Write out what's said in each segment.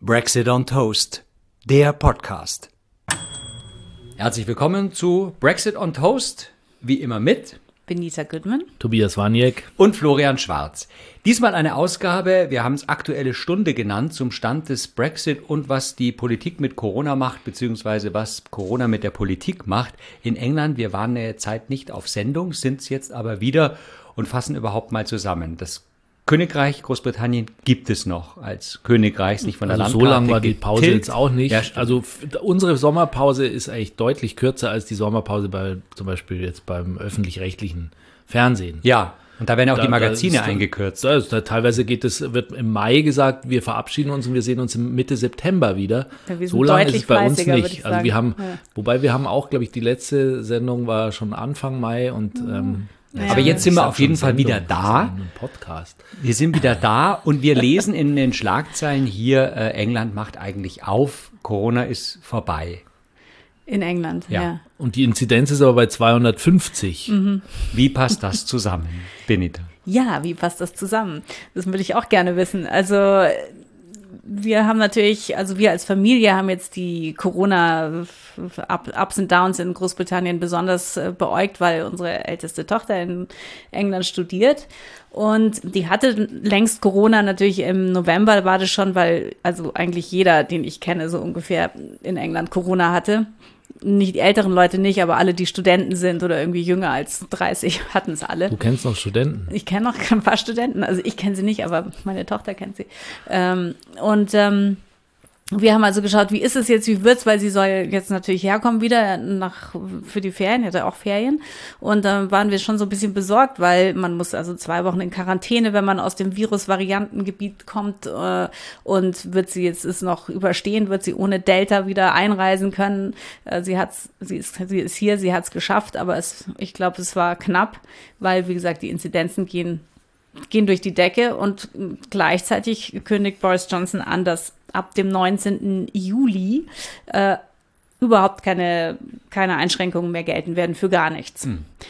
Brexit on Toast, der Podcast. Herzlich willkommen zu Brexit on Toast, wie immer mit Benita Goodman, Tobias Waniek und Florian Schwarz. Diesmal eine Ausgabe, wir haben es Aktuelle Stunde genannt, zum Stand des Brexit und was die Politik mit Corona macht, beziehungsweise was Corona mit der Politik macht. In England, wir waren eine Zeit nicht auf Sendung, sind es jetzt aber wieder und fassen überhaupt mal zusammen. Das Königreich Großbritannien gibt es noch als Königreich, nicht von der Landkarte. So lang war die Pause getilgt. jetzt auch nicht. Ja, also unsere Sommerpause ist eigentlich deutlich kürzer als die Sommerpause zum Beispiel jetzt beim öffentlich-rechtlichen Fernsehen. Ja, und da werden auch die Magazine ist, eingekürzt. Teilweise wird im Mai gesagt, wir verabschieden uns und wir sehen uns Mitte September wieder. Ja, wir sind so lange ist es bei uns fleißiger, nicht. Also wir haben, wobei wir haben auch, glaube ich, die letzte Sendung war schon Anfang Mai und aber jetzt sind wir auf jeden Fall wieder da. Podcast. Wir sind wieder da und wir lesen in den Schlagzeilen hier, England macht eigentlich auf, Corona ist vorbei. In England, ja. Und die Inzidenz ist aber bei 250. Wie passt das zusammen, Benita? Ja, wie passt das zusammen? Das würde ich auch gerne wissen. Also wir haben natürlich, also wir als Familie haben jetzt die Corona-Ups und Downs in Großbritannien besonders beäugt, weil unsere älteste Tochter in England studiert. Und die hatte längst Corona, natürlich im November war das schon, weil also eigentlich jeder, den ich kenne, so ungefähr in England Corona hatte. Nicht die älteren Leute nicht, aber alle, die Studenten sind oder irgendwie jünger als 30, hatten es alle. Du kennst noch Studenten? Ich kenne noch ein paar Studenten, also ich kenne sie nicht, aber meine Tochter kennt sie. Wir haben also geschaut, wie ist es jetzt, wie wird's, weil sie soll jetzt natürlich herkommen wieder für die Ferien, hatte auch Ferien. Und dann waren wir schon so ein bisschen besorgt, weil man muss also 2 Wochen in Quarantäne, wenn man aus dem Virus-Variantengebiet kommt, und wird sie jetzt es noch überstehen, wird sie ohne Delta wieder einreisen können. Sie ist hier, sie hat's geschafft, aber ich glaube, es war knapp, weil, wie gesagt, die Inzidenzen gehen durch die Decke und gleichzeitig kündigt Boris Johnson an, dass ab dem 19. Juli überhaupt keine Einschränkungen mehr gelten werden für gar nichts.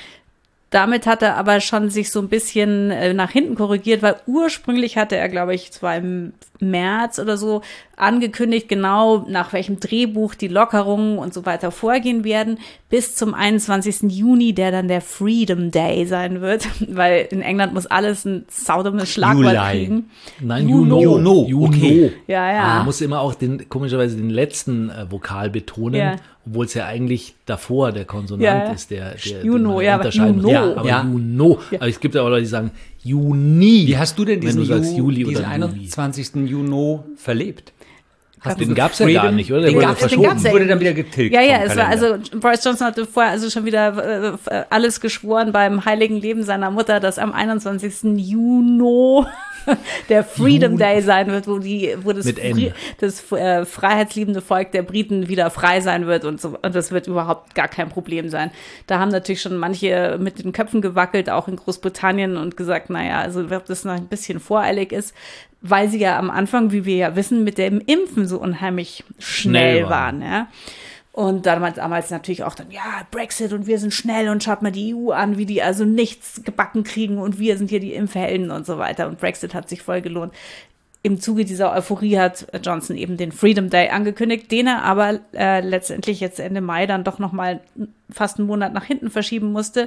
Damit hat er aber schon sich so ein bisschen nach hinten korrigiert, weil ursprünglich hatte er, glaube ich, zwar im März oder so angekündigt, genau nach welchem Drehbuch die Lockerungen und so weiter vorgehen werden, bis zum 21. Juni, der dann der Freedom Day sein wird, weil in England muss alles ein saudummes Schlagwort kriegen. Nein, Juno. Okay. Ja. Man muss immer auch komischerweise den letzten Vokal betonen, obwohl es ja eigentlich davor der Konsonant ist, der Juno, unterscheiden muss. Juno. Aber Juno. Aber es gibt ja auch Leute, die sagen Juni. Wie hast du denn diesen Juli diesen oder 21. Juni verlebt? Den gab es ja gar nicht, oder? Den gab es wurde dann wieder getilgt. Ja, es war, also Boris Johnson hatte vorher also schon wieder alles geschworen beim heiligen Leben seiner Mutter, dass am 21. Juni der Freedom Day sein wird, wo das freiheitsliebende Volk der Briten wieder frei sein wird und das wird überhaupt gar kein Problem sein. Da haben natürlich schon manche mit den Köpfen gewackelt, auch in Großbritannien, und gesagt, naja, also ob das noch ein bisschen voreilig ist, weil sie ja am Anfang, wie wir ja wissen, mit dem Impfen so unheimlich schnell waren. Ja. Und damals natürlich auch dann, Brexit und wir sind schnell und schaut mal die EU an, wie die also nichts gebacken kriegen und wir sind hier die Impfhelden und so weiter. Und Brexit hat sich voll gelohnt. Im Zuge dieser Euphorie hat Johnson eben den Freedom Day angekündigt, den er aber letztendlich jetzt Ende Mai dann doch nochmal fast einen Monat nach hinten verschieben musste,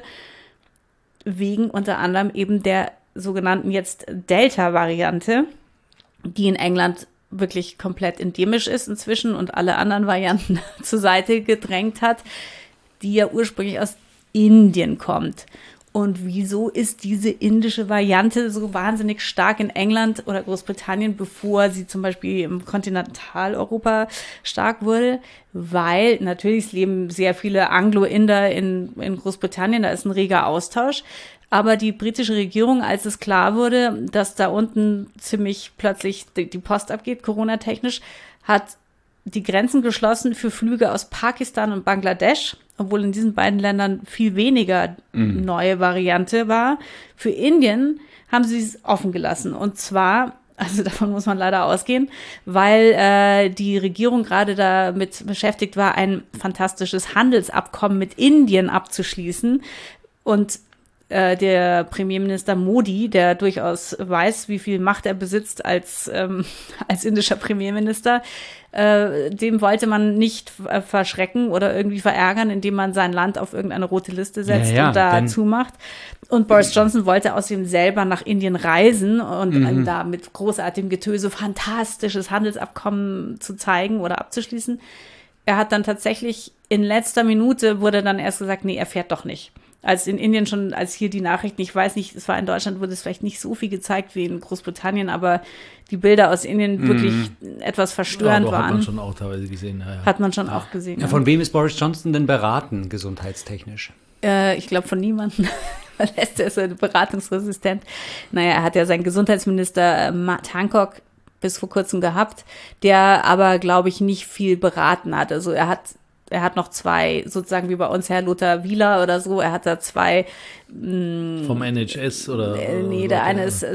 wegen unter anderem eben der sogenannten jetzt Delta-Variante, die in England wirklich komplett endemisch ist inzwischen und alle anderen Varianten zur Seite gedrängt hat, die ja ursprünglich aus Indien kommt. Und wieso ist diese indische Variante so wahnsinnig stark in England oder Großbritannien, bevor sie zum Beispiel im Kontinentaleuropa stark wurde? Weil natürlich leben sehr viele Anglo-Inder in Großbritannien, da ist ein reger Austausch. Aber die britische Regierung, als es klar wurde, dass da unten ziemlich plötzlich die Post abgeht, Corona-technisch, hat die Grenzen geschlossen für Flüge aus Pakistan und Bangladesch, obwohl in diesen beiden Ländern viel weniger neue Variante war. Für Indien haben sie es offen gelassen. Und zwar, also davon muss man leider ausgehen, weil die Regierung gerade damit beschäftigt war, ein fantastisches Handelsabkommen mit Indien abzuschließen. Und der Premierminister Modi, der durchaus weiß, wie viel Macht er besitzt als indischer Premierminister, dem wollte man nicht verschrecken oder irgendwie verärgern, indem man sein Land auf irgendeine rote Liste setzt und da zumacht. Und Boris Johnson wollte außerdem selber nach Indien reisen und da mit großartigem Getöse fantastisches Handelsabkommen zu zeigen oder abzuschließen. Er hat dann tatsächlich in letzter Minute wurde dann erst gesagt, nee, er fährt doch nicht. Als in Indien schon, als hier die Nachrichten, ich weiß nicht, es war in Deutschland, wurde es vielleicht nicht so viel gezeigt wie in Großbritannien, aber die Bilder aus Indien wirklich etwas verstörend waren. Hat man schon auch teilweise gesehen. Ja. Hat man schon auch gesehen. Ja, von wem ist Boris Johnson denn beraten, gesundheitstechnisch? Ich glaube von niemandem. Er ist so beratungsresistent. Naja, er hat ja seinen Gesundheitsminister Matt Hancock bis vor kurzem gehabt, der aber, glaube ich, nicht viel beraten hat. Also er hat noch zwei, sozusagen wie bei uns Herr Lothar Wieler oder so, er hat da zwei. Vom NHS oder? Nee, der eine ist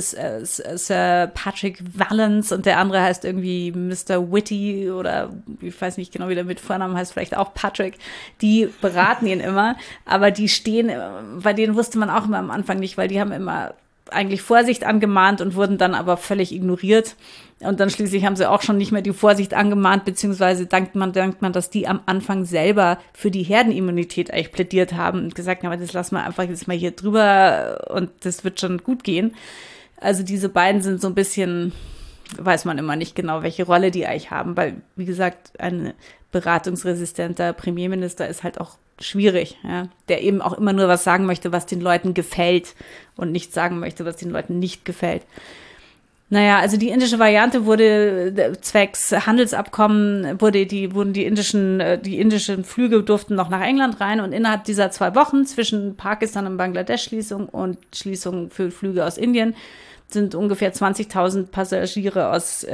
Patrick Vallance und der andere heißt irgendwie Mr. Whitty oder ich weiß nicht genau, wie der mit Vornamen heißt, vielleicht auch Patrick. Die beraten ihn immer, aber die stehen, bei denen wusste man auch immer am Anfang nicht, weil die haben immer eigentlich Vorsicht angemahnt und wurden dann aber völlig ignoriert. Und dann schließlich haben sie auch schon nicht mehr die Vorsicht angemahnt, beziehungsweise denkt man, dass die am Anfang selber für die Herdenimmunität eigentlich plädiert haben und gesagt haben, das lassen wir einfach jetzt mal hier drüber und das wird schon gut gehen. Also diese beiden sind so ein bisschen, weiß man immer nicht genau, welche Rolle die eigentlich haben, weil, wie gesagt, ein beratungsresistenter Premierminister ist halt auch schwierig, ja, der eben auch immer nur was sagen möchte, was den Leuten gefällt und nicht sagen möchte, was den Leuten nicht gefällt. Naja, also die indische Variante wurde zwecks Handelsabkommen, die indischen Flüge durften noch nach England rein und innerhalb dieser 2 Wochen zwischen Pakistan und Bangladesch Schließung und Schließung für Flüge aus Indien sind ungefähr 20.000 Passagiere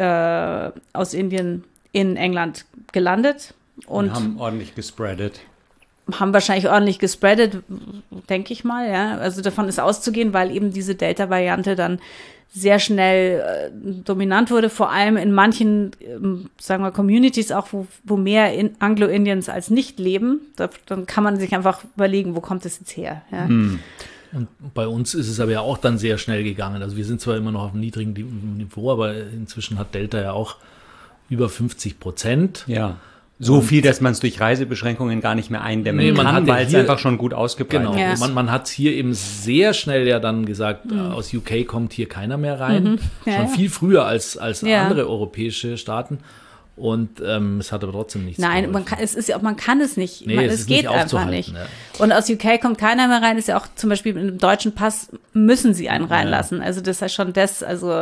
aus Indien in England gelandet. Und haben ordentlich gespreadet. Haben wahrscheinlich ordentlich gespreadet, denke ich mal, ja. Also davon ist auszugehen, weil eben diese Delta-Variante dann sehr schnell dominant wurde, vor allem in manchen, sagen wir, Communities auch, wo mehr Anglo-Indians als nicht leben. Dann kann man sich einfach überlegen, wo kommt das jetzt her, ja. Und bei uns ist es aber ja auch dann sehr schnell gegangen. Also wir sind zwar immer noch auf einem niedrigen Niveau, aber inzwischen hat Delta ja auch über 50%. Ja. So viel, dass man es durch Reisebeschränkungen gar nicht mehr eindämmen kann, weil es einfach schon gut ausgebreitet ist. Man hat es hier eben sehr schnell ja dann gesagt, aus UK kommt hier keiner mehr rein. Schon viel früher als andere europäische Staaten. Und es hat aber trotzdem nichts geholfen. Nein, man kann es nicht. Nee, es geht einfach nicht. Ja. Und aus UK kommt keiner mehr rein. Ist ja auch zum Beispiel mit einem deutschen Pass müssen sie einen reinlassen. Also das ist schon das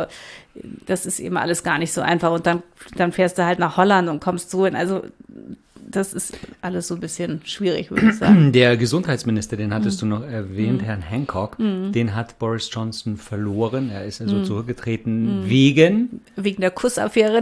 ist eben alles gar nicht so einfach. Und dann fährst du halt nach Holland und kommst so hin. Also das ist alles so ein bisschen schwierig, würde ich sagen. Der Gesundheitsminister, den hattest du noch erwähnt, Herrn Hancock, den hat Boris Johnson verloren. Er ist also zurückgetreten wegen der Kussaffäre,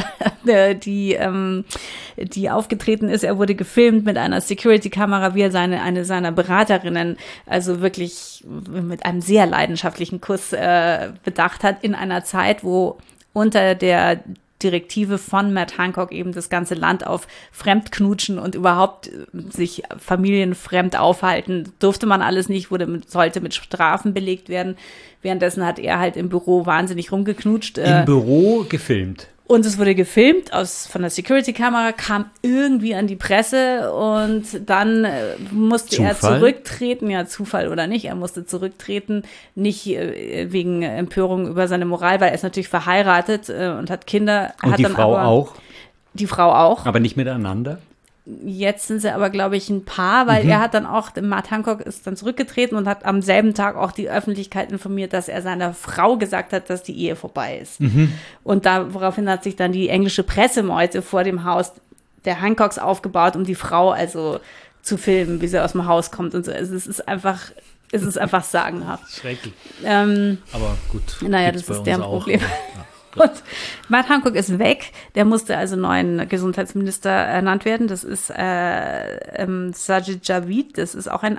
die aufgetreten ist. Er wurde gefilmt mit einer Security-Kamera, wie er eine seiner Beraterinnen also wirklich mit einem sehr leidenschaftlichen Kuss bedacht hat, in einer Zeit, wo unter der Direktive von Matt Hancock eben das ganze Land auf Fremdknutschen und überhaupt sich familienfremd aufhalten, durfte man alles nicht, sollte mit Strafen belegt werden. Währenddessen hat er halt im Büro wahnsinnig rumgeknutscht. Im Büro gefilmt. Und es wurde gefilmt von der Security-Kamera, kam irgendwie an die Presse und dann musste er zurücktreten. Ja, Zufall oder nicht, er musste zurücktreten, nicht wegen Empörung über seine Moral, weil er ist natürlich verheiratet und hat Kinder. Und die Frau auch? Die Frau auch. Aber nicht miteinander? Jetzt sind sie aber, glaube ich, ein Paar, weil er hat dann auch, Matt Hancock ist dann zurückgetreten und hat am selben Tag auch die Öffentlichkeit informiert, dass er seiner Frau gesagt hat, dass die Ehe vorbei ist. Und woraufhin hat sich dann die englische Pressemeute vor dem Haus der Hancocks aufgebaut, um die Frau also zu filmen, wie sie aus dem Haus kommt und so. Also es ist einfach sagenhaft. Schrecklich. Aber gut. Naja, das ist deren Problem. Und Matt Hancock ist weg. Der musste also neuen Gesundheitsminister ernannt werden. Das ist Sajid Javid. Das ist auch ein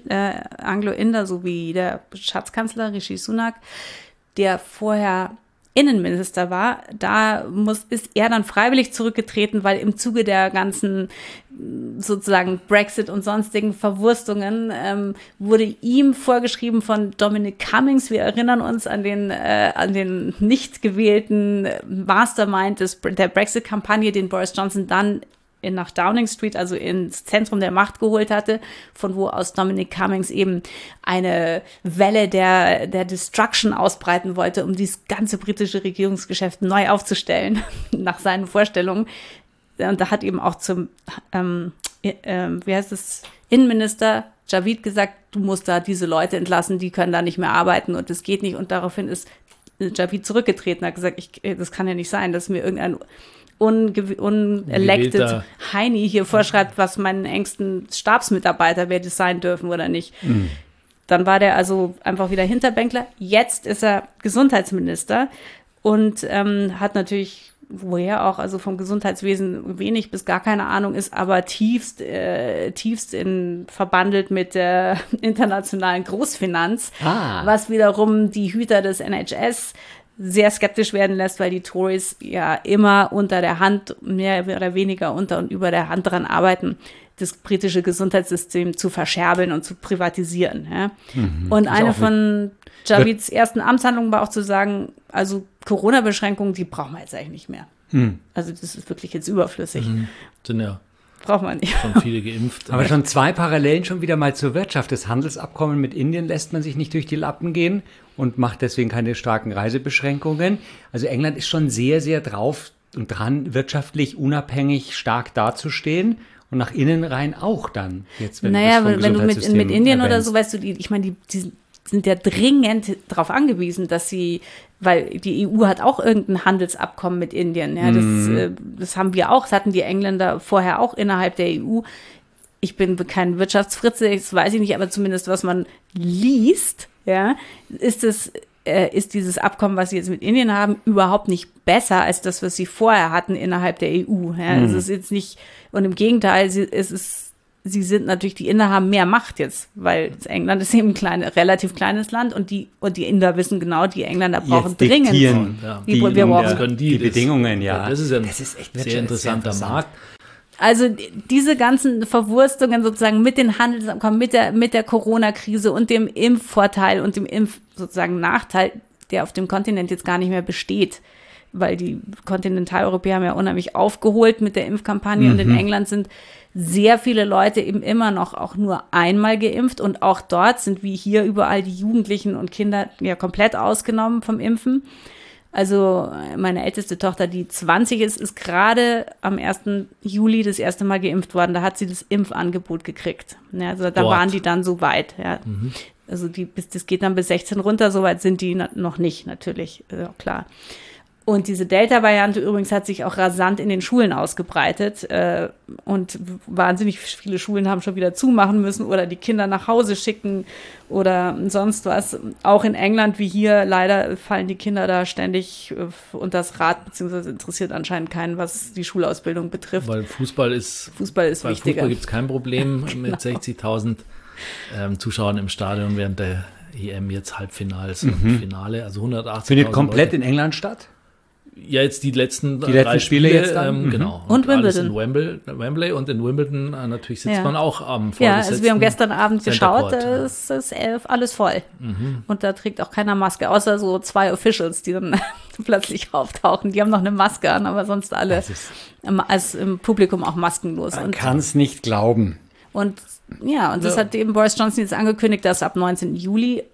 Anglo-Inder, so wie der Schatzkanzler Rishi Sunak, der vorher Innenminister war, ist er dann freiwillig zurückgetreten, weil im Zuge der ganzen sozusagen Brexit und sonstigen Verwurstungen wurde ihm vorgeschrieben von Dominic Cummings, wir erinnern uns an den nicht gewählten Mastermind der Brexit-Kampagne, den Boris Johnson dann nach Downing Street, also ins Zentrum der Macht geholt hatte, von wo aus Dominic Cummings eben eine Welle der Destruction ausbreiten wollte, um dieses ganze britische Regierungsgeschäft neu aufzustellen, nach seinen Vorstellungen. Und da hat eben auch zum, Innenminister Javid gesagt, du musst da diese Leute entlassen, die können da nicht mehr arbeiten und das geht nicht. Und daraufhin ist Javid zurückgetreten, hat gesagt, das kann ja nicht sein, dass mir irgendein unelected Heini hier vorschreibt, was meinen engsten Stabsmitarbeiter, wer das sein dürfen oder nicht. Mhm. Dann war der also einfach wieder Hinterbänkler. Jetzt ist er Gesundheitsminister und hat natürlich, woher auch, also vom Gesundheitswesen wenig bis gar keine Ahnung ist, aber tiefst verbandelt mit der internationalen Großfinanz, was wiederum die Hüter des NHS sehr skeptisch werden lässt, weil die Tories ja immer unter der Hand, mehr oder weniger unter und über der Hand daran arbeiten, das britische Gesundheitssystem zu verscherbeln und zu privatisieren. Ja. Mhm, und eine von Javids ersten Amtshandlungen war auch zu sagen, also Corona-Beschränkungen, die brauchen wir jetzt eigentlich nicht mehr. Mhm. Also das ist wirklich jetzt überflüssig. Mhm. Sind ja braucht man nicht. Schon viele geimpft. Aber schon zwei Parallelen schon wieder mal zur Wirtschaft. Das Handelsabkommen mit Indien lässt man sich nicht durch die Lappen gehen und macht deswegen keine starken Reisebeschränkungen. Also England ist schon sehr, sehr drauf und dran, wirtschaftlich unabhängig stark dazustehen. Und nach innen rein auch dann. Jetzt, wenn du mit Indien oder so, weißt du, ich meine, die sind ja dringend darauf angewiesen, dass sie, weil die EU hat auch irgendein Handelsabkommen mit Indien. Ja, das haben wir auch, das hatten die Engländer vorher auch innerhalb der EU. Ich bin kein Wirtschaftsfritze, das weiß ich nicht, aber zumindest was man liest, ja, ist dieses Abkommen, was sie jetzt mit Indien haben, überhaupt nicht besser als das, was sie vorher hatten innerhalb der EU. Ja, es ist jetzt nicht, und im Gegenteil, sie sind natürlich, die Inder haben mehr Macht jetzt, weil England ist eben ein relativ kleines Land und die Inder wissen genau, die Engländer brauchen dringend. Die Bedingungen, ja. Das ist echt ein sehr interessanter Markt. Also diese ganzen Verwurstungen sozusagen mit den Handelsabkommen, mit der Corona-Krise und dem Impfvorteil und dem sozusagen Nachteil, der auf dem Kontinent jetzt gar nicht mehr besteht, weil die Kontinentaleuropäer haben ja unheimlich aufgeholt mit der Impfkampagne und in England sind sehr viele Leute eben immer noch auch nur einmal geimpft und auch dort sind wie hier überall die Jugendlichen und Kinder ja komplett ausgenommen vom Impfen. Also meine älteste Tochter, die 20 ist gerade am 1. Juli das erste Mal geimpft worden. Da hat sie das Impfangebot gekriegt. Ja, also da waren die dann so weit. Ja. Mhm. Also das geht dann bis 16 runter. So weit sind die noch nicht, natürlich, klar. Und diese Delta-Variante übrigens hat sich auch rasant in den Schulen ausgebreitet und wahnsinnig viele Schulen haben schon wieder zumachen müssen oder die Kinder nach Hause schicken oder sonst was. Auch in England wie hier leider fallen die Kinder da ständig unter das Rad, beziehungsweise interessiert anscheinend keinen, was die Schulausbildung betrifft. Weil Fußball ist wichtiger. Fußball gibt es kein Problem mit 60.000 Zuschauern im Stadion während der EM, jetzt Halbfinals und Finale, also 180.000 Findet komplett Leute in England statt? Ja, jetzt die letzten drei Spiele jetzt dann? Genau. Und Wimbledon. In Wembley und in Wimbledon natürlich sitzt man auch am vorgesetzten. Ja, also wir haben gestern Abend geschaut, es ist alles voll. Mhm. Und da trägt auch keiner Maske, außer so 2 Officials, die dann plötzlich auftauchen. Die haben noch eine Maske an, aber sonst alle im Publikum auch maskenlos. Man kann es nicht glauben. Und das hat eben Boris Johnson jetzt angekündigt, dass ab 19. Juli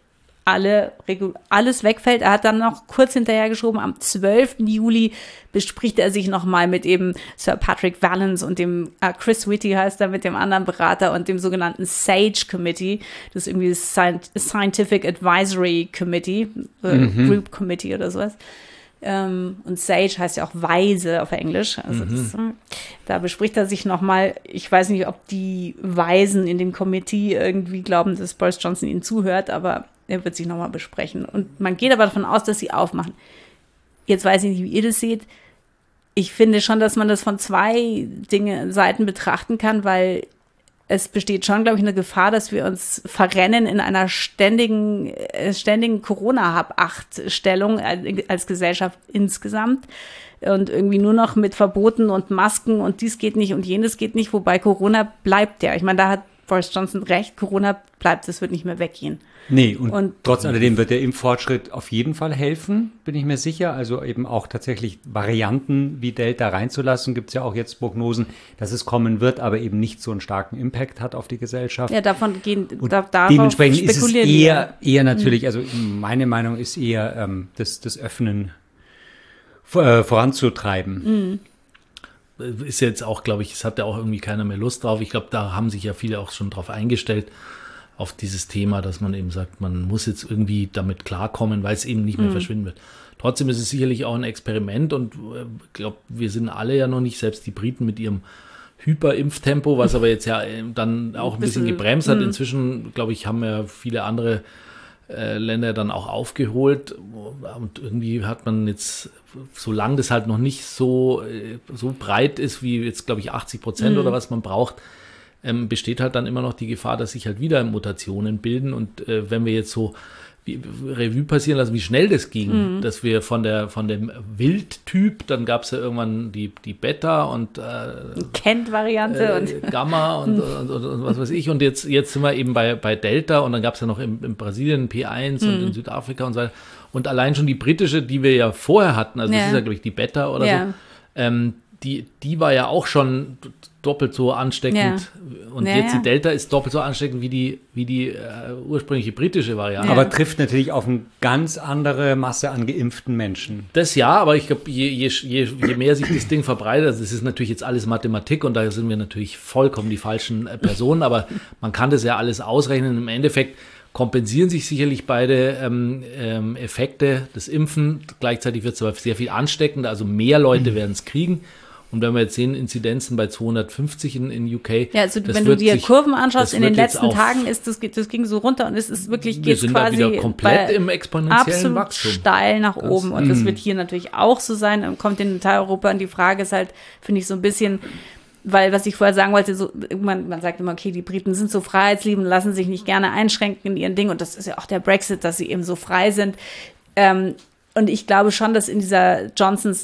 alles wegfällt. Er hat dann noch kurz hinterher geschoben, am 12. Juli bespricht er sich nochmal mit eben Sir Patrick Vallance und dem Chris Whitty heißt er, mit dem anderen Berater und dem sogenannten SAGE Committee, das ist irgendwie das Scientific Advisory Committee, Group Committee oder sowas. Und SAGE heißt ja auch Weise auf Englisch. Also da bespricht er sich nochmal. Ich weiß nicht, ob die Weisen in dem Committee irgendwie glauben, dass Boris Johnson ihnen zuhört, aber er wird sich nochmal besprechen. Und man geht aber davon aus, dass sie aufmachen. Jetzt weiß ich nicht, wie ihr das seht. Ich finde schon, dass man das von 2 Seiten betrachten kann, weil es besteht schon, glaube ich, eine Gefahr, dass wir uns verrennen in einer ständigen Corona-Hab-Acht-Stellung als Gesellschaft insgesamt und irgendwie nur noch mit Verboten und Masken und dies geht nicht und jenes geht nicht, wobei Corona bleibt ja. Ich meine, da hat Boris Johnson recht, Corona bleibt, es wird nicht mehr weggehen. Nee, und trotz alledem wird der Impffortschritt auf jeden Fall helfen, bin ich mir sicher. Also eben auch tatsächlich Varianten wie Delta reinzulassen. Gibt es ja auch jetzt Prognosen, dass es kommen wird, aber eben nicht so einen starken Impact hat auf die Gesellschaft. Ja, darauf dementsprechend ist es spekulieren eher natürlich, also meine Meinung ist eher das Öffnen voranzutreiben. Ist jetzt auch, glaube ich, es hat ja auch irgendwie keiner mehr Lust drauf. Ich glaube, da haben sich ja viele auch schon drauf eingestellt, auf dieses Thema, dass man eben sagt, man muss jetzt irgendwie damit klarkommen, weil es eben nicht mehr verschwinden wird. Trotzdem ist es sicherlich auch ein Experiment und ich glaube, wir sind alle ja noch nicht, selbst die Briten mit ihrem Hyperimpftempo, was aber jetzt ja dann auch ein bisschen gebremst hat. Inzwischen, glaube ich, haben ja viele andere Länder dann auch aufgeholt und irgendwie hat man jetzt, solange das halt noch nicht so breit ist, wie jetzt, glaube ich, 80% oder was man braucht, besteht halt dann immer noch die Gefahr, dass sich halt wieder Mutationen bilden. Und wenn wir jetzt so Revue passieren lassen, wie schnell das ging, dass wir von dem Wildtyp, dann gab es ja irgendwann die Beta und Kent-Variante und Gamma und was weiß ich. Und jetzt sind wir eben bei Delta und dann gab es ja noch in Brasilien P1 und in Südafrika und so weiter. Und allein schon die britische, die wir ja vorher hatten, also das ist ja, glaube ich, die Beta oder so, die war ja auch schon doppelt so ansteckend. Und jetzt die Delta ist doppelt so ansteckend wie die ursprüngliche britische Variante. Aber trifft natürlich auf eine ganz andere Masse an geimpften Menschen. Das ja, aber ich glaube, je mehr sich das Ding verbreitet, also es ist natürlich jetzt alles Mathematik und da sind wir natürlich vollkommen die falschen Personen, aber man kann das ja alles ausrechnen. Im Endeffekt kompensieren sich sicherlich beide Effekte des Impfen. Gleichzeitig wird es aber sehr viel ansteckender, also mehr Leute werden es kriegen. Und wenn wir jetzt sehen, Inzidenzen bei 250 in UK. Ja, also wenn du dir Kurven anschaust, in den letzten Tagen das ging so runter und es ist wirklich, geht quasi da wieder komplett im exponentiellen Wachstum. Absolut steil nach oben. Und das wird hier natürlich auch so sein, im Kontinentaleuropa. Und die Frage ist halt, finde ich, so ein bisschen, weil, was ich vorher sagen wollte, so, man sagt immer, okay, die Briten sind so freiheitsliebend, lassen sich nicht gerne einschränken in ihren Dingen. Und das ist ja auch der Brexit, dass sie eben so frei sind. Und ich glaube schon, dass in dieser Johnsons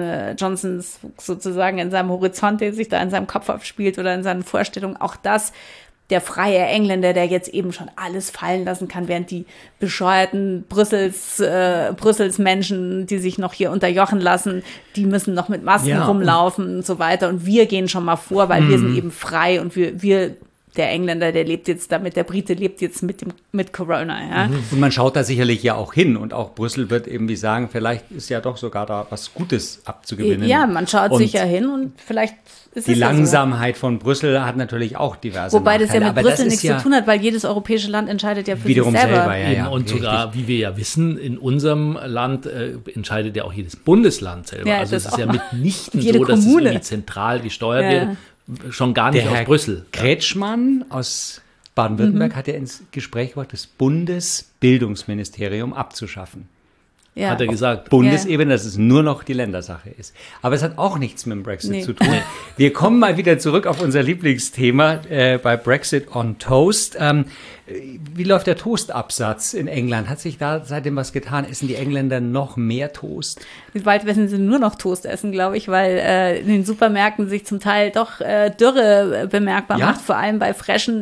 sozusagen in seinem Horizont, der sich da in seinem Kopf abspielt oder in seinen Vorstellungen, auch das, der freie Engländer, der jetzt eben schon alles fallen lassen kann, während die bescheuerten Brüssels Menschen, die sich noch hier unterjochen lassen, die müssen noch mit Masken rumlaufen und so weiter. Und wir gehen schon mal vor, weil wir sind eben frei und wir der Engländer, der lebt jetzt damit, der Brite lebt jetzt mit Corona. Ja? Und man schaut da sicherlich ja auch hin und auch Brüssel wird irgendwie sagen, vielleicht ist ja doch sogar da was Gutes abzugewinnen. Ja, man schaut sicher hin und vielleicht ist die Langsamkeit von Brüssel hat natürlich auch diverse Wobei Nachteile. Das ja mit Brüssel nichts zu tun hat, weil jedes europäische Land entscheidet ja für wiederum sich selber. Ja, und sogar, wie wir ja wissen, in unserem Land entscheidet ja auch jedes Bundesland selber. Ja, also es ist ja mitnichten so, dass es irgendwie zentral gesteuert wird. Schon gar nicht aus Brüssel. Kretschmann aus Baden-Württemberg hat ja ins Gespräch gebracht, das Bundesbildungsministerium abzuschaffen. Ja. Hat er gesagt. Bundesebene, dass es nur noch die Ländersache ist. Aber es hat auch nichts mit dem Brexit zu tun. Wir kommen mal wieder zurück auf unser Lieblingsthema bei Brexit on Toast. Wie läuft der Toastabsatz in England? Hat sich da seitdem was getan? Essen die Engländer noch mehr Toast? Bald werden sie nur noch Toast essen, glaube ich, weil in den Supermärkten sich zum Teil doch Dürre bemerkbar macht, vor allem bei frischen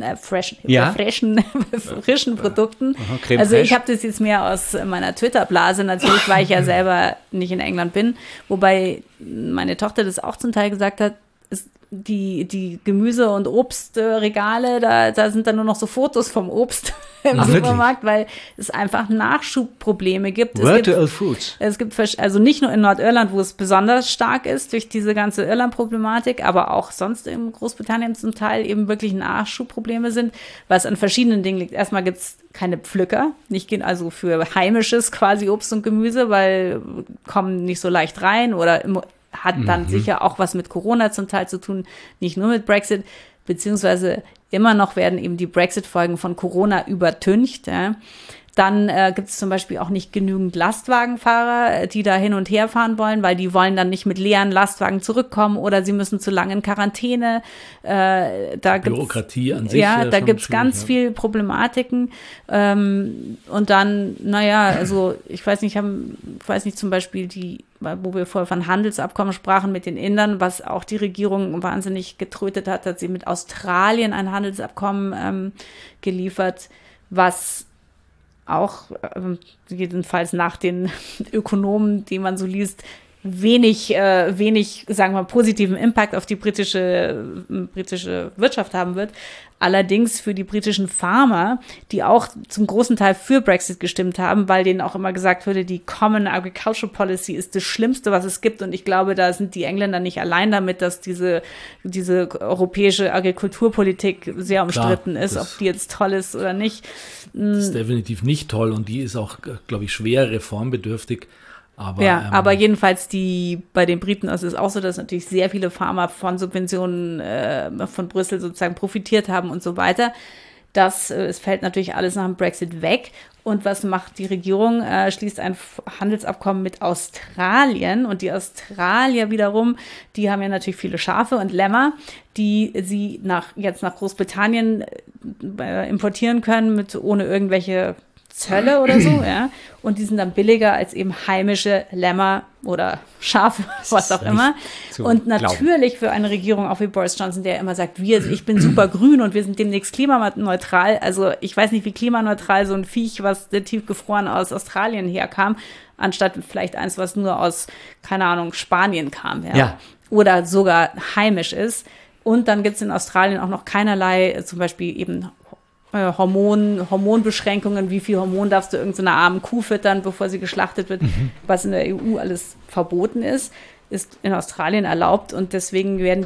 Produkten. Aha, also ich habe das jetzt mehr aus meiner Twitter-Blase natürlich, weil ich ja selber nicht in England bin, wobei meine Tochter das auch zum Teil gesagt hat, die Gemüse- und Obstregale, da sind dann nur noch so Fotos vom Obst im Supermarkt, weil es einfach Nachschubprobleme gibt. Virtual Fruits. Es gibt also nicht nur in Nordirland, wo es besonders stark ist durch diese ganze Irland-Problematik, aber auch sonst in Großbritannien zum Teil eben wirklich Nachschubprobleme sind, was an verschiedenen Dingen liegt. Erstmal gibt es keine Pflücker, also für heimisches quasi Obst und Gemüse, weil kommen nicht so leicht rein oder hat dann sicher auch was mit Corona zum Teil zu tun, nicht nur mit Brexit, beziehungsweise immer noch werden eben die Brexit-Folgen von Corona übertüncht. Ja. Dann gibt es zum Beispiel auch nicht genügend Lastwagenfahrer, die da hin und her fahren wollen, weil die wollen dann nicht mit leeren Lastwagen zurückkommen oder sie müssen zu lange in Quarantäne. Bürokratie an sich. Ja, da gibt's ganz viel Problematiken. Und dann, also ich weiß nicht zum Beispiel wo wir vorher von Handelsabkommen sprachen mit den Indern, was auch die Regierung wahnsinnig getrötet hat sie mit Australien ein Handelsabkommen geliefert, was auch jedenfalls nach den Ökonomen, die man so liest, wenig, sagen wir mal, positiven Impact auf die britische Wirtschaft haben wird. Allerdings für die britischen Farmer, die auch zum großen Teil für Brexit gestimmt haben, weil denen auch immer gesagt wurde, die Common Agricultural Policy ist das Schlimmste, was es gibt. Und ich glaube, da sind die Engländer nicht allein damit, dass diese europäische Agrikulturpolitik sehr umstritten ist, ob die jetzt toll ist oder nicht. Das ist definitiv nicht toll und die ist auch, glaube ich, schwer reformbedürftig. Aber jedenfalls bei den Briten ist es auch so, dass natürlich sehr viele Farmer von Subventionen von Brüssel sozusagen profitiert haben und so weiter. Es fällt natürlich alles nach dem Brexit weg. Und was macht die Regierung? Schließt ein Handelsabkommen mit Australien. Und die Australier wiederum, die haben ja natürlich viele Schafe und Lämmer, die sie jetzt nach Großbritannien importieren können ohne irgendwelche Zölle oder so, ja. Und die sind dann billiger als eben heimische Lämmer oder Schafe, was auch immer. Und natürlich für eine Regierung, auch wie Boris Johnson, der immer sagt, ich bin super grün und wir sind demnächst klimaneutral. Also ich weiß nicht, wie klimaneutral so ein Viech, was tiefgefroren aus Australien herkam, anstatt vielleicht eins, was nur aus, keine Ahnung, Spanien kam. Ja. Oder sogar heimisch ist. Und dann gibt es in Australien auch noch keinerlei, zum Beispiel eben Hormonbeschränkungen, wie viel Hormon darfst du irgendeiner armen Kuh füttern, bevor sie geschlachtet wird, was in der EU alles verboten ist in Australien erlaubt und deswegen werden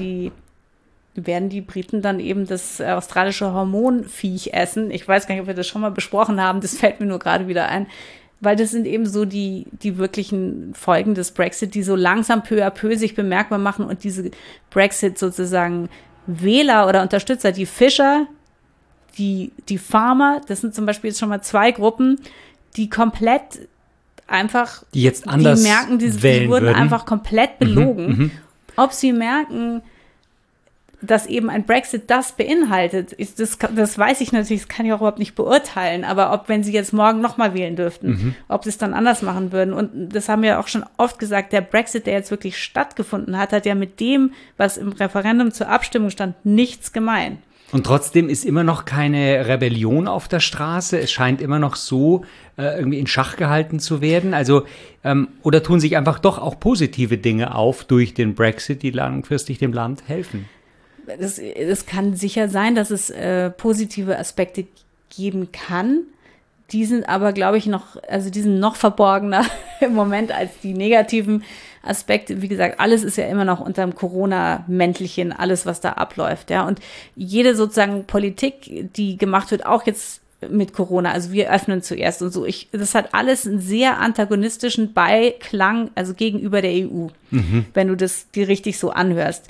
die Briten dann eben das australische Hormonviech essen. Ich weiß gar nicht, ob wir das schon mal besprochen haben, das fällt mir nur gerade wieder ein, weil das sind eben so die wirklichen Folgen des Brexit, die so langsam peu à peu sich bemerkbar machen und diese Brexit sozusagen Wähler oder Unterstützer, die Fischer, die Farmer, das sind zum Beispiel jetzt schon mal 2 Gruppen, die komplett einfach, die jetzt anders merken, die wurden einfach komplett belogen. Ob sie merken, dass eben ein Brexit das beinhaltet, das weiß ich natürlich, das kann ich auch überhaupt nicht beurteilen, aber wenn sie jetzt morgen nochmal wählen dürften, ob sie es dann anders machen würden. Und das haben wir auch schon oft gesagt, der Brexit, der jetzt wirklich stattgefunden hat ja mit dem, was im Referendum zur Abstimmung stand, nichts gemein. Und trotzdem ist immer noch keine Rebellion auf der Straße. Es scheint immer noch so irgendwie in Schach gehalten zu werden. Also oder tun sich einfach doch auch positive Dinge auf durch den Brexit, die langfristig dem Land helfen? Das kann sicher sein, dass es positive Aspekte geben kann. Die sind aber, glaube ich, die sind noch verborgener im Moment als die negativen Aspekte. Wie gesagt, alles ist ja immer noch unter dem Corona-Mäntelchen, alles, was da abläuft, ja. Und jede sozusagen Politik, die gemacht wird, auch jetzt mit Corona, also wir öffnen zuerst und so. Das hat alles einen sehr antagonistischen Beiklang, also gegenüber der EU, wenn du die richtig so anhörst.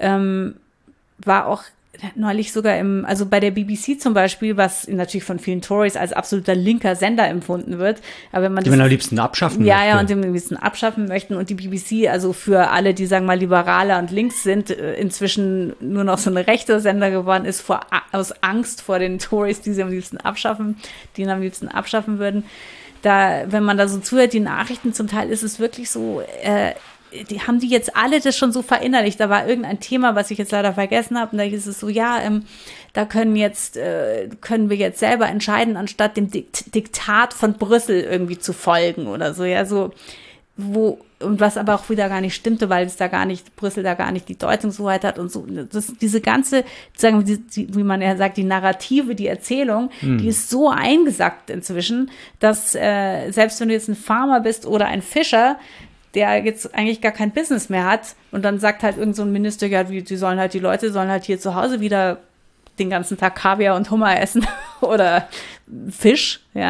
War auch neulich sogar also bei der BBC zum Beispiel, was natürlich von vielen Tories als absoluter linker Sender empfunden wird. Aber wenn man die man am liebsten abschaffen möchte. Ja, und den am liebsten abschaffen möchten. Und die BBC, also für alle, die sagen mal liberaler und links sind, inzwischen nur noch so eine rechte Sender geworden ist, aus Angst vor den Tories, die am liebsten abschaffen würden. Wenn man da so zuhört, die Nachrichten zum Teil, ist es wirklich so, haben die jetzt alle das schon so verinnerlicht? Da war irgendein Thema, was ich jetzt leider vergessen habe, und da hieß es so, da können wir jetzt selber entscheiden, anstatt dem Diktat von Brüssel irgendwie zu folgen oder so, ja, so, und was aber auch wieder gar nicht stimmte, weil Brüssel da gar nicht die Deutungshoheit hat und so. Diese ganze, sagen wir, wie man ja sagt, die Narrative, die Erzählung, die ist so eingesackt inzwischen, dass selbst wenn du jetzt ein Farmer bist oder ein Fischer, der jetzt eigentlich gar kein Business mehr hat und dann sagt halt irgend so ein Minister, ja, die Leute sollen halt hier zu Hause wieder den ganzen Tag Kaviar und Hummer essen oder Fisch, ja,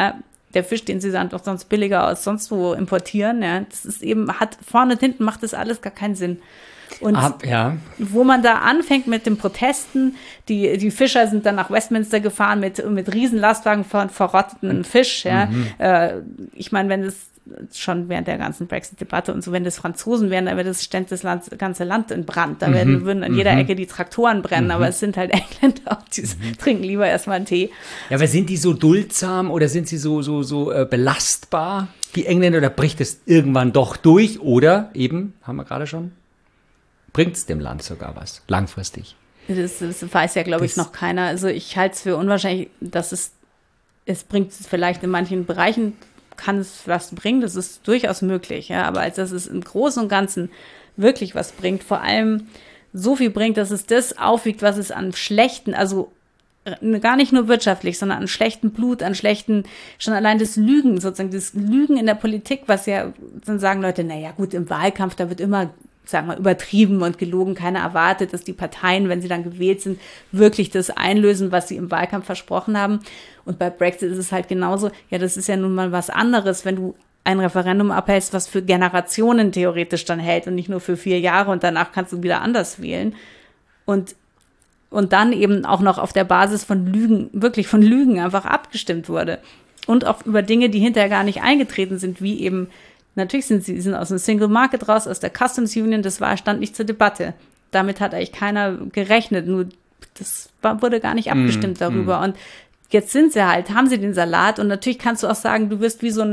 der Fisch, den sie dann doch sonst billiger aus sonst wo importieren, ja, das ist eben, hat vorne und hinten macht das alles gar keinen Sinn. Und wo man da anfängt mit den Protesten, die Fischer sind dann nach Westminster gefahren mit riesen Lastwagen von verrotteten Fisch. Ja. Ich meine, wenn das schon während der ganzen Brexit-Debatte und so, wenn das Franzosen wären, dann wäre das ständig das ganze Land in Brand. Da würden an jeder Ecke die Traktoren brennen, aber es sind halt Engländer, die trinken lieber erstmal einen Tee. Ja, aber sind die so duldsam oder sind sie so belastbar, die Engländer, oder bricht es irgendwann doch durch? Oder eben, haben wir gerade schon, bringt es dem Land sogar was, langfristig? Das weiß ja, glaube ich, noch keiner. Also ich halte es für unwahrscheinlich, dass es bringt es vielleicht in manchen Bereichen, kann es was bringen, das ist durchaus möglich, ja, aber als dass es im Großen und Ganzen wirklich was bringt, vor allem so viel bringt, dass es das aufwiegt, was es an schlechten, also gar nicht nur wirtschaftlich, sondern an schlechten Blut, an schlechten, schon allein das Lügen, sozusagen das Lügen in der Politik, was ja, dann sagen Leute, naja gut, im Wahlkampf, da wird immer, sagen wir, übertrieben und gelogen. Keiner erwartet, dass die Parteien, wenn sie dann gewählt sind, wirklich das einlösen, was sie im Wahlkampf versprochen haben. Und bei Brexit ist es halt genauso, ja, das ist ja nun mal was anderes, wenn du ein Referendum abhältst, was für Generationen theoretisch dann hält und nicht nur für 4 Jahre und danach kannst du wieder anders wählen. Und dann eben auch noch auf der Basis von Lügen, wirklich von Lügen einfach abgestimmt wurde. Und auch über Dinge, die hinterher gar nicht eingetreten sind, wie eben, natürlich sind sie aus dem Single Market raus, aus der Customs Union, stand nicht zur Debatte. Damit hat eigentlich keiner gerechnet, nur das wurde gar nicht abgestimmt darüber. Und jetzt sind sie halt, haben sie den Salat und natürlich kannst du auch sagen, du wirst wie so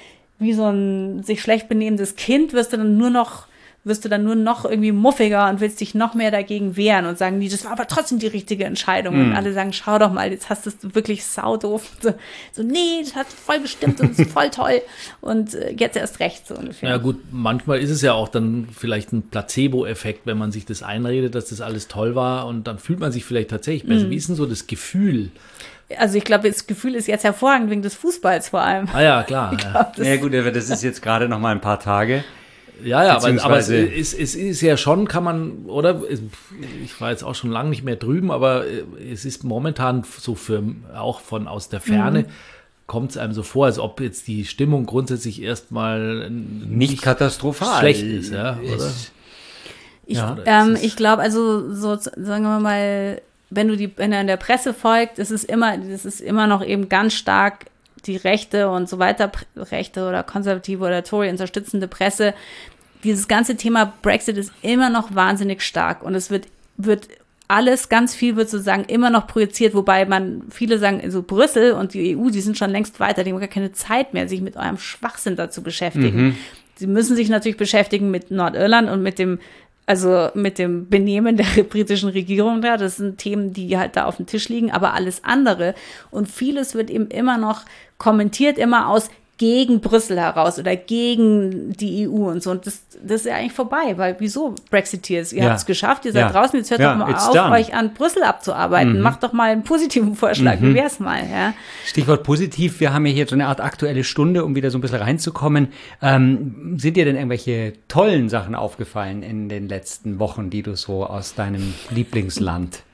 ein sich schlecht benehmendes Kind, wirst du dann nur noch irgendwie muffiger und willst dich noch mehr dagegen wehren und sagen, nee, das war aber trotzdem die richtige Entscheidung. Und alle sagen, schau doch mal, jetzt hast du es wirklich saudoof. So, nee, das hat voll gestimmt und ist voll toll. Und jetzt erst recht, so ungefähr. Ja gut, manchmal ist es ja auch dann vielleicht ein Placebo-Effekt, wenn man sich das einredet, dass das alles toll war und dann fühlt man sich vielleicht tatsächlich besser. Wie ist denn so das Gefühl? Also ich glaube, das Gefühl ist jetzt hervorragend wegen des Fußballs vor allem. Ah ja, klar. Ja gut, aber das ist jetzt gerade noch mal ein paar Tage. Ja, aber es ist ja schon, kann man, oder? Ich war jetzt auch schon lange nicht mehr drüben, aber es ist momentan so auch aus der Ferne, kommt es einem so vor, als ob jetzt die Stimmung grundsätzlich erstmal nicht katastrophal schlecht ist, ja, oder? Ich glaube, also so, sagen wir mal, wenn du in der Presse folgst, das ist immer noch eben ganz stark die Rechte und so weiter, Rechte oder konservative oder Tory unterstützende Presse. Dieses ganze Thema Brexit ist immer noch wahnsinnig stark und es wird alles, ganz viel wird sozusagen immer noch projiziert, wobei viele sagen, also Brüssel und die EU, die sind schon längst weiter, die haben gar keine Zeit mehr, sich mit eurem Schwachsinn da zu beschäftigen. Sie müssen sich natürlich beschäftigen mit Nordirland und mit dem Benehmen der britischen Regierung da. Das sind Themen, die halt da auf dem Tisch liegen, aber alles andere. Und vieles wird eben immer noch kommentiert, immer aus gegen Brüssel heraus oder gegen die EU und so. Und das ist ja eigentlich vorbei, weil wieso Brexiteers? Ihr habt es geschafft, ihr seid draußen, jetzt hört doch mal auf, euch an Brüssel abzuarbeiten. Macht doch mal einen positiven Vorschlag, wie wär's mal? Ja? Stichwort positiv, wir haben ja hier so eine Art aktuelle Stunde, um wieder so ein bisschen reinzukommen. Sind dir denn irgendwelche tollen Sachen aufgefallen in den letzten Wochen, die du so aus deinem Lieblingsland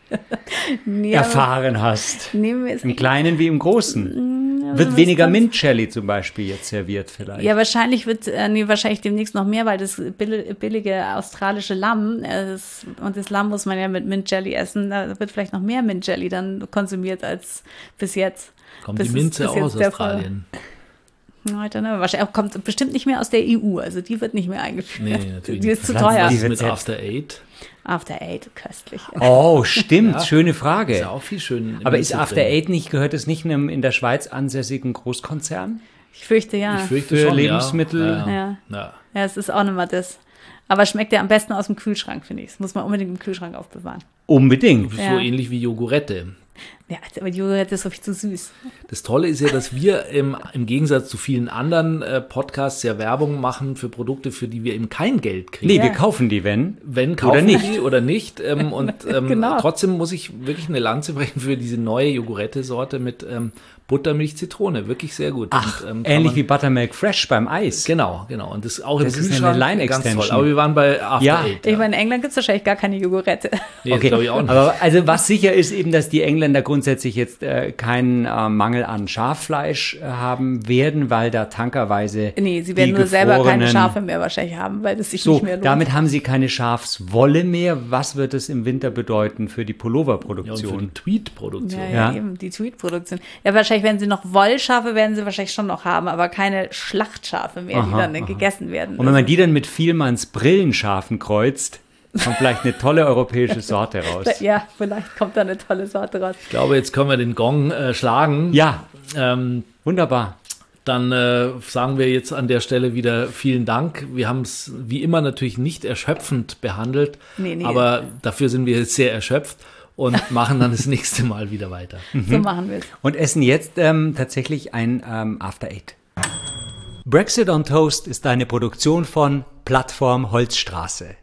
erfahren hast? Im Kleinen wie im Großen. Wird weniger Mint-Jelly zum Beispiel jetzt serviert vielleicht? Ja, wahrscheinlich wahrscheinlich demnächst noch mehr, weil das billige australische Lamm, und das Lamm muss man ja mit Mint-Jelly essen, da wird vielleicht noch mehr Mint-Jelly dann konsumiert als bis jetzt. Kommt die Minze aus Australien? Wahrscheinlich kommt bestimmt nicht mehr aus der EU, also die wird nicht mehr eingeführt. Nee, natürlich. Die ist zu teuer. Was ist mit After Eight? After Eight, köstlich. Oh, stimmt, schöne Frage. Ist ja auch viel schön. Aber ist After Eight gehört es nicht einem in der Schweiz ansässigen Großkonzern? Ich fürchte ja. Für schon, Lebensmittel. Ja, es ist auch nicht mal das. Aber schmeckt ja am besten aus dem Kühlschrank, finde ich. Das muss man unbedingt im Kühlschrank aufbewahren. Unbedingt. So ähnlich wie Jogurette. Ja, aber die Jogurette ist so viel zu süß. Das Tolle ist ja, dass wir im Gegensatz zu vielen anderen Podcasts ja Werbung machen für Produkte, für die wir eben kein Geld kriegen. Nee, wir kaufen die, wenn kaufen oder nicht. Die oder nicht. Und genau. Trotzdem muss ich wirklich eine Lanze brechen für diese neue Jogurette-Sorte mit Buttermilch, Zitrone, wirklich sehr gut. Ach, und, ähnlich wie Buttermilk Fresh beim Eis. Genau. Und das auch Das im ist Kühlschrank eine Line-Extension. ganz toll. Aber wir waren bei After Ja. Eight. Ich meine, in England gibt es wahrscheinlich gar keine Joghurette. Nee, das glaube ich auch nicht. Aber also was sicher ist eben, dass die Engländer grundsätzlich jetzt keinen Mangel an Schaffleisch haben werden, weil da tankerweise Nee, sie werden nur selber keine Schafe mehr wahrscheinlich haben, weil das sich So, nicht mehr lohnt. damit haben sie keine Schafswolle mehr. Was wird es im Winter bedeuten für die Ja, und für Pulloverproduktion? die Tweet-Produktion. Ja, Ja. eben, die Tweet-Produktion. Ja, wahrscheinlich werden sie noch Wollschafe, werden sie wahrscheinlich schon noch haben, aber keine Schlachtschafe mehr, die dann gegessen werden. Und wenn man die dann mit Vielmanns Brillenschafen kreuzt, kommt vielleicht eine tolle europäische Sorte raus. Ja, vielleicht kommt da eine tolle Sorte raus. Ich glaube, jetzt können wir den Gong schlagen. Ja, Ähm, wunderbar. Dann sagen wir jetzt an der Stelle wieder vielen Dank. Wir haben es wie immer natürlich nicht erschöpfend behandelt, Nee. aber dafür sind wir jetzt sehr erschöpft und machen dann das nächste Mal wieder weiter. So machen wir es. Und essen jetzt tatsächlich ein After Eight. Brexit on Toast ist eine Produktion von Plattform Holzstraße.